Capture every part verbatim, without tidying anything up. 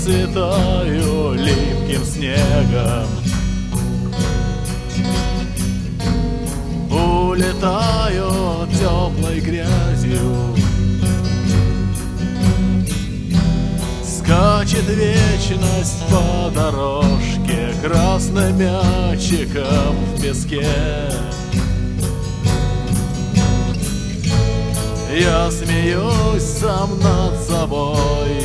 расцветаю липким снегом. Улетаю теплой грязью. Скачет вечность по дорожке красным мячиком в песке. Я смеюсь сам над собой.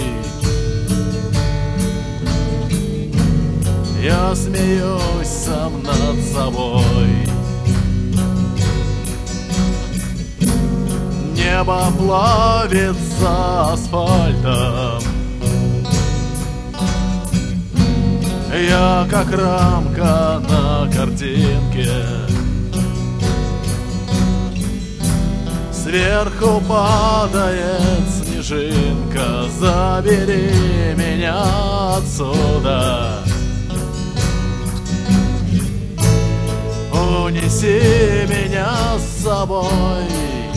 Я смеюсь сам над собой. Небо плавится асфальтом. Я как рамка на картинке. Сверху падает снежинка. Забери меня отсюда. Унеси меня с собой.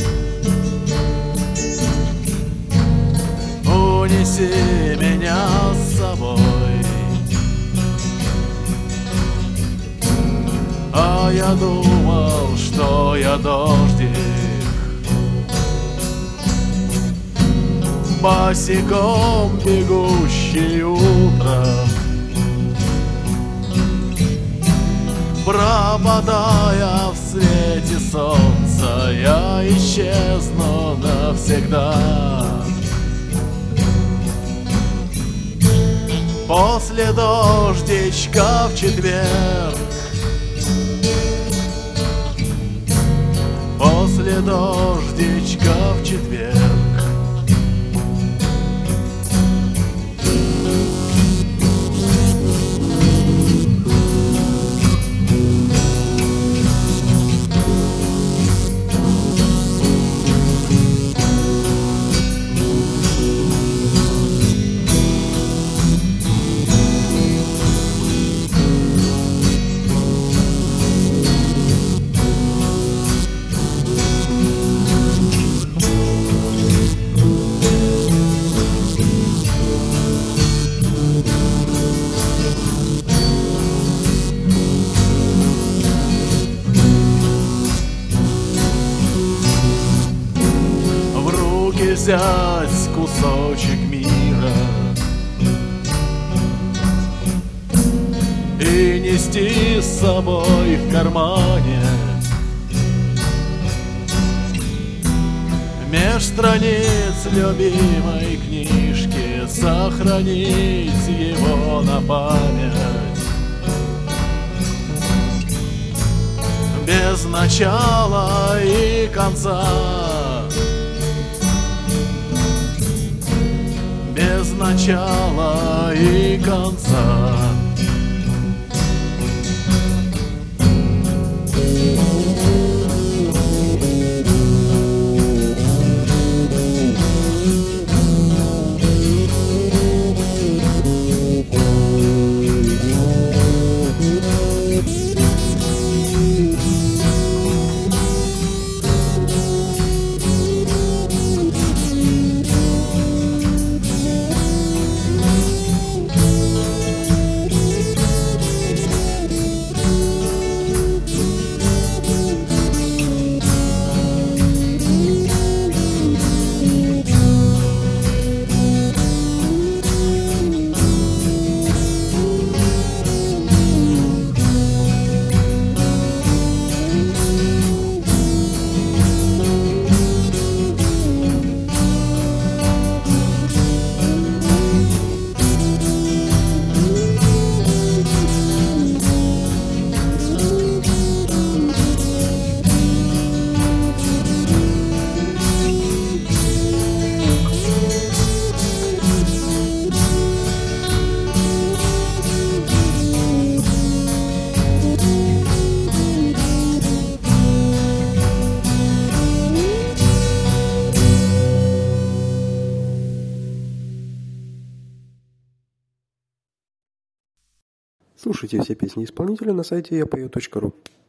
Унеси меня с собой. А я думал, что я дождик, босиком бегущий утром, пропадая в свете солнца, я исчезну навсегда. После дождичка в четверг, после дождичка в четверг. Взять кусочек мира и нести с собой в кармане. Меж страниц любимой книжки сохранить его на память. Без начала и конца, без начала и конца. Слушайте все песни исполнителя на сайте я пою точка ру.